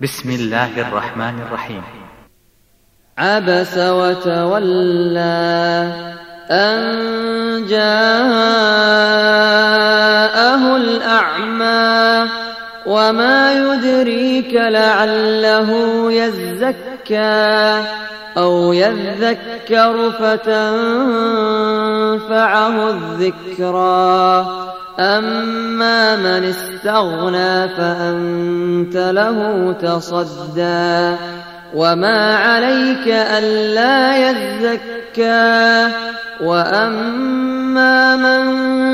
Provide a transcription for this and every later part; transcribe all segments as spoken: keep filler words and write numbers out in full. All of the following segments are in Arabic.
بسم الله الرحمن الرحيم. عبس وتولى أن جاءه الأعمى وما يدريك لعله يزكى أو يذكر فتنفعه الذكرى أما من استغنى فأنت له تصدى وما عليك ألا يزكى وأما من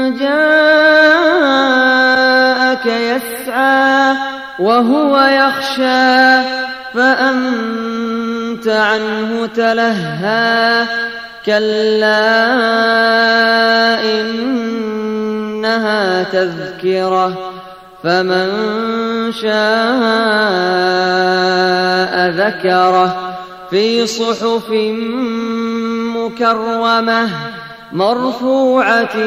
جاءك يسعى وهو يخشى فأنت عنه تلهى كلا إنها تذكرة فمن شاء ذكره في صحف مكرمة مرفوعة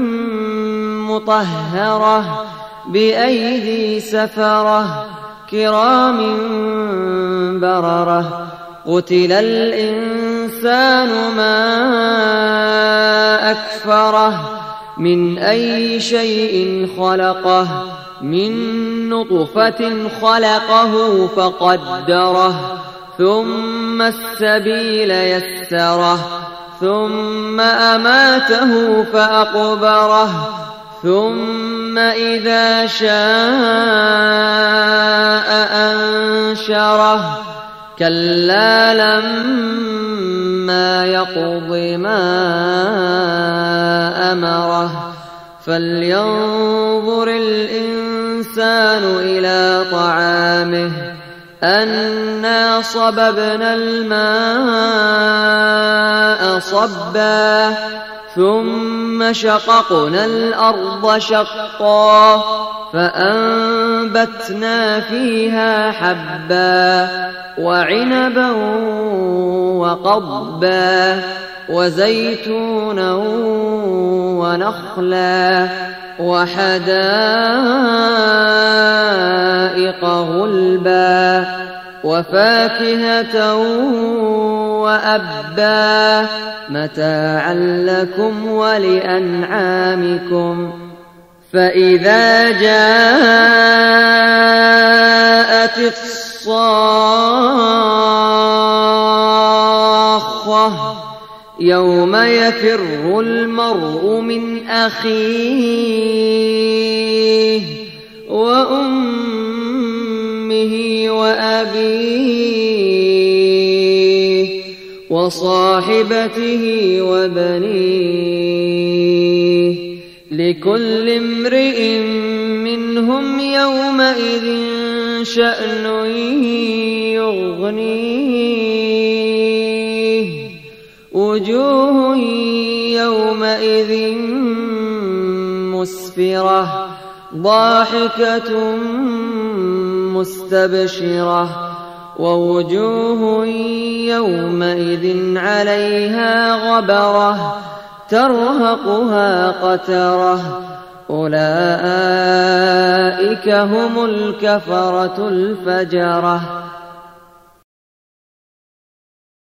مطهرة بأيدي سفرة كرام بررة قتل الإنسان ما أكفره من أي شيء خلقه من نطفة خلقه فقدره ثم السبيل يسره ثم أماته فأقبره ثم إذا شاء أنشره كلا لما يقض ما أمره فلينظر الإنسان إلى طعامه أنا صببنا الماء صبا ثم شققنا الأرض شقا فأنبتنا فيها حبا وعنبا وقضبا وزيتونا ونخلا وحدائق غلبا وفاكهة وأبا متاعا لكم ولأنعامكم فإذا جاءت الصاخة يوم يفر المرء من أخيه وأمه وأبيه وصاحبته وبنيه لكل امرئ منهم يومئذ شأن يغنيه وجوه يومئذ مسفرة ضاحكة مستبشرة ووجوه يومئذ عليها غبرة ترهقها قترة أولئك هم الكفرة الفجرة.